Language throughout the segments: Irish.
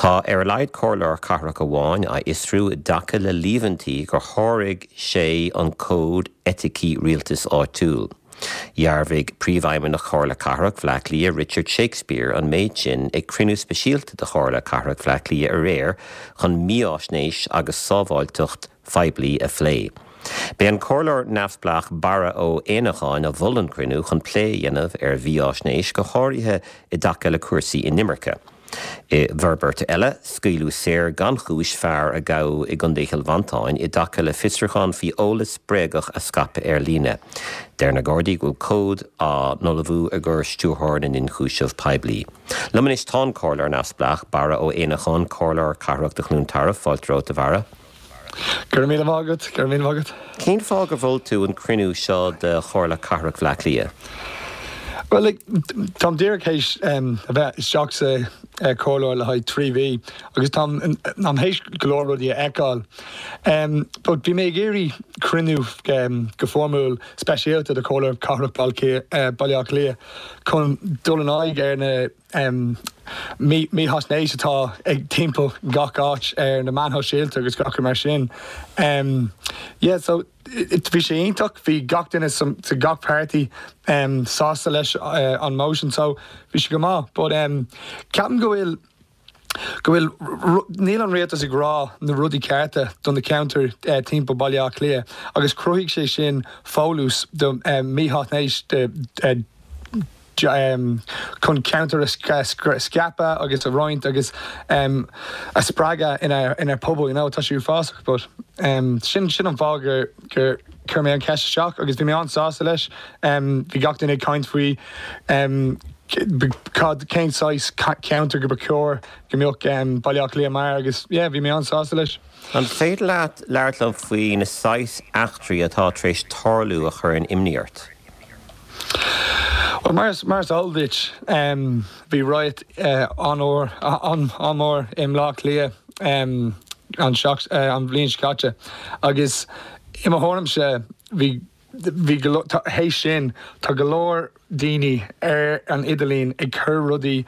Tá ar leid cólar carach amháin a isrú daca le líomhantí gur tháirg sé an cód eticí rialtas áitiúil. Dhearbhaigh príomhhaimime na chorla carach Phleaclia Richard Shakespeare an méid sin ag crinú speisialta de chorla carach Phleaclia a réir chun míásnéis agus sábháilteacht feibli a phlé. Bé an cólar neamhsplach bara ó éanacháin a bhulan crinú chun plé dhéanamh ar bhíásnéis go háirithe i daca le cuasaí in Nimmercha. I Verbert eile, scaoilú séir gan chúis fearr a gabh I gundéchil vantáin I daca le fistrachan fi ólas brégach a scape ar líne. Der na Gardaí gúil cód a nolabhú a gur stúrthorn in chúiseamh peblií. Luman is tá cólar neamhsplach bara ó éanacháin cólar carach de chnún taraf fáiltró a bhara. Gur mí mágad. Cén fá go bhfuil tú an crinú seo de chorla carach Phleaclia? Well, like, Tom Dierkeis a bheith isteach sa cólar le haid 3V, agus Tom an héis glór rudí eáil. But bhí mé géirí crinú go formúil speisialta de cólar carach Bailíoch Lia chun dul an aig ar na mí hasnéis atá ag timppel gach áit ar na manthó síalta agus gachar mar sin. Yeah, so bhí sé ionach bhí gach duine sa gach party sásta leis an motion, so bhí sé go má. But ceapan go bhfuil níl an réaltas ag rá na rudí carta don na counter timppel Bailíoch Lia, agus cruigh sé sin fólús do mí hasnéis chun counter a scapa agus a roint agus a spraga in our pubble, you know, tá siú fásach, but sin an fá gur cur mé an ceist seach agus bhí mé an sásta leis bhí gach duine caint faoi céint sáis counter go bacór go mbeoch Bailíoch Lia mar agus bhí mé an sásta leis. An féad leirlam faoi na 6 achtraí atá tréis tarlú a chur an imníart. Well, Mars Aldrich, bhí right anmór Imlach Lia an bblin scate. Agus I hórnam se bhí hééis sin tá golóir daoine ar an Idalín ag chur rudí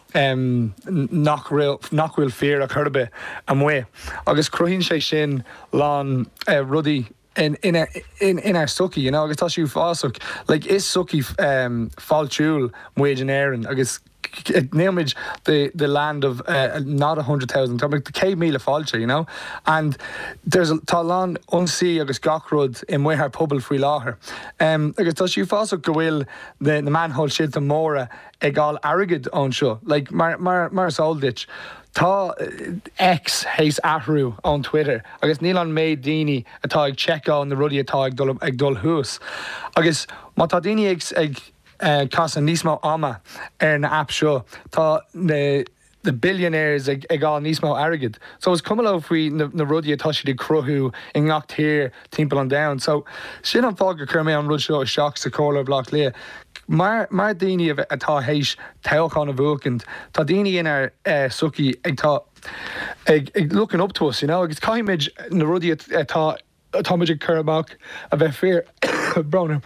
nachhfuil fear a churbe am mé. Agus cruhín sé sin lán rudí in our suki, you know, agus tá siú fásach. Like, is suki fáiltiúil muid an éireann, agus néimiid the land of not 100,000, tá like the 100,000 fáilte, you know. And there's tá lán unsaí agus gachrod in muithar pobl faoi láthair. Agus tá siú fásach go bhfuil the manhol síalta móra ag gáil airgid ón seo. Like, Mars Aldrich, tá ex hééis ahrú on Twitter, agus níl an méid daoine atá ag checkán na rudí atá ag dul thuas. Agus má tá daoine ag casa níos mó ama ar na app seo, tá the billionaires ag gáil níos mó airgid. So it's cumá faoi na rudí atá siad ag cruthú i ngach tír timppel an down. So sin an fág gur chur mé an rud seo seach sa cólar Bailíoch Lia. Mar daoine atá hééis teilchán a bhuacant, tá daoine inar suki ag looking up to us, you know, agus caiimiid na rudí atá muid chur amach a bheith fear browner.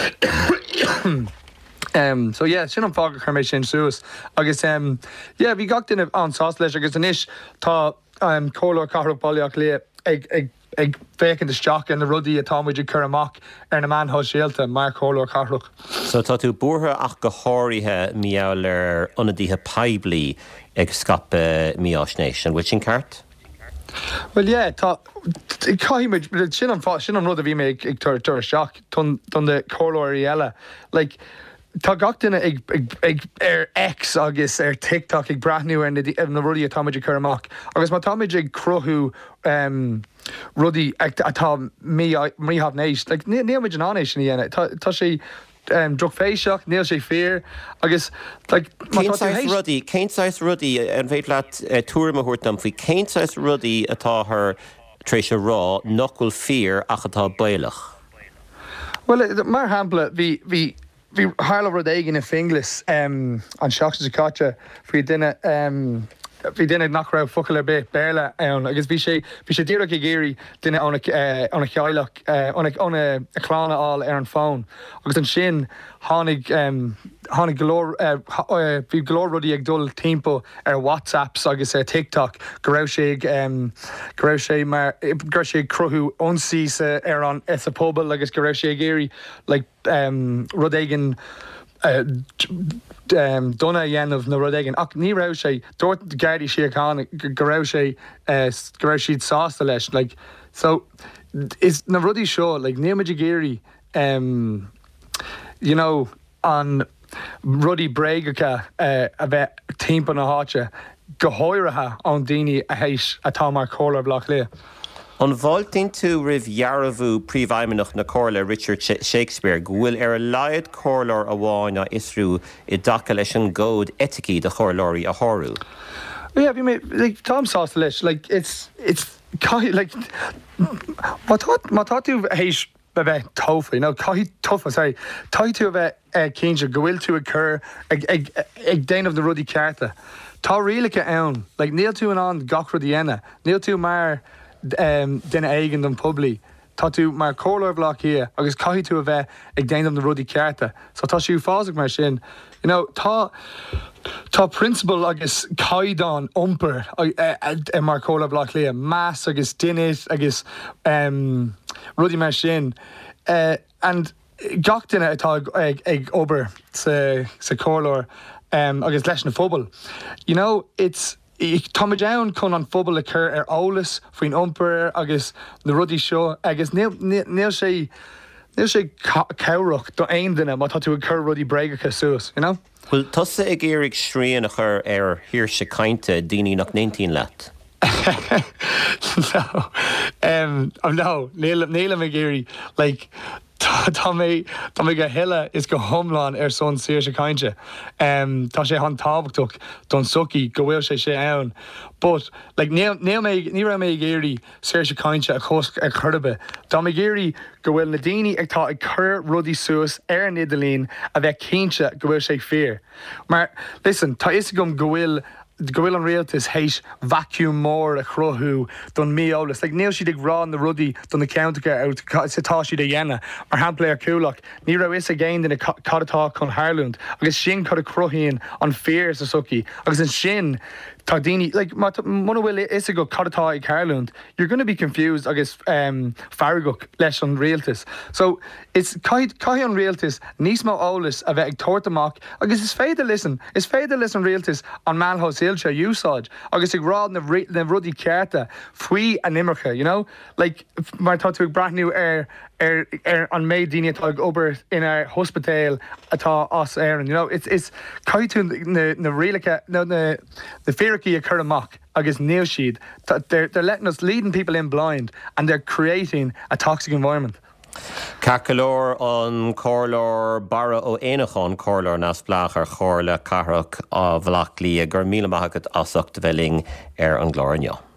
So yeah, sin an fág chur mé sin suas. Agus bhí gach duine an sás leis agus inis tá cólar carach Bailíoch Lia ag fécinn isteach in na rudí atá muid chur amach ar na manthó síalta mar cólar carach. So tá tú buairtha ach go háirithe míall ar ionadaithe peblií ag scape míásnéis an bhfuil sin ceart? Well, yeah, caiimiid sin an rud a bhí mé ag tuair isteach don de cóirí eile. Like, tá gach duine ag ar X agus ar TikTok ag brathnú ar na rudí atá muid chur amach. Agus má tá muid ag cruthú rudí atá míhabhnéis. Like, níl muid an ánéis sin dhéana. Tá sé drug féiseach, níl sé fear, agus céintáis rudí an bhéad leat túra a thuirtam faoi céintáis rudí atá th tréis rá nachhfuil fear ach atá bailach. Well, mar hampla bhí hála rud éigen in finglas an seachta sa caite faoi duine bhí duine nach raibh focail ar bit béla ann, agus bhí sé díreach i géirí duine ónna cheáileach ónna chlánaáil ar an fón. Agus an sin bhí glór rudí ag dul timppó ar WhatsApps agus TikTok go raibh sé cruthú ionsaí ar an is a pobal agus go raibh sé géirí rud éigen donna dhéanamh na rud éigen ach ní raibh sé dúirt gairdí siochána go raibh siad sásta leis so is na rudí seo níimiid géirí an rudí bréagacha a bheith timp na háte go háirithe an daoine a héis atá mar chomhlár blach le. An bhiltín tú ribhhearrabhú príomhfheidhmeannach na cóirla Richard Shakespeare go bhfuil ar a laghad cóirlear amháin a isriú i dtaca leis an gcód eticí de chóirleirí a thorú. Yeah, bhí mé Tom sásta leis it's má tá tú héis bheith tofa, caithí tofa tá tú bheith cínse go bhfuil tú a chur ag déanamh na rudí cearta. Tá rialacha ann, níl tú an gach rudí dhéana, níl tú mar duine éigen don publi. Tá tú mar chomhlár blach hia agus caithí tú a bheith ag déanamh na rudí cearta. So tá siú fásaigh mar sin. Tá principal agus caidan umper mar chomhlár blach lia, más agus duine agus rudí mar sin. And gach duine atá ag obair sa chomhlár agus leis na phobal. Táid ann chun an phobal a chur ar eolas faoin iompar agus na rudí seo agus níl sé cabhracht do aon duine má tá tú a chur rudí bréagacha suas, Well, tusa ag éirigh srían a chur ar hir se cainte daoine nach 19 leat. No, níl mé géirí Tá mé go heile is go thomláin ar son siar se cainte. Tá sé an tábhachtach don sucí go bhfuil sé ann. But ní raibh mé géirí siar se cainte a churbe. Tá mé géirí go bhfuil na daoine ag tá ag chur rudí suas ar an Idirlín a bheith cínte go bhfuil sé fear. Mar listen, tá is gom go bhfuil an réaltas héis vacuum mór a chruthú don míolalas. Níl siad ag rá na rudí don na ceantacha satá siad a dhéana mar hampla ar cúlach. Ní raibh is a géin den na cadatá chun Harlúnd, agus sin cad a cruthíonn an fear sa sucí. Agus an sin tá daoine, muna bhfuil is a go cadatá ag Harlúnd, you're going to be confused agus farragach leis an réaltas. So it's caiith an réaltas níos mó eolas a bheith ag tabhairt amach, agus is féidir listen réaltas an meánthos ilse úsáid, agus ag rád na rudí cearta faoi an immercha, mar tá tú ag brathnú ar an méid daoine atá ag obair ina hospital atá as éireann. It's caiith tú na rialacha na fearachaí a chur amach agus níl siad. They're letting us leading people in blind and they're creating a toxic environment. Cacalór an cóirlear bara ó éanachán cóirlear nas blach ar chomhairle cathrach á bhlach lí gur míle maithagad asach de bheling ar an glórinne.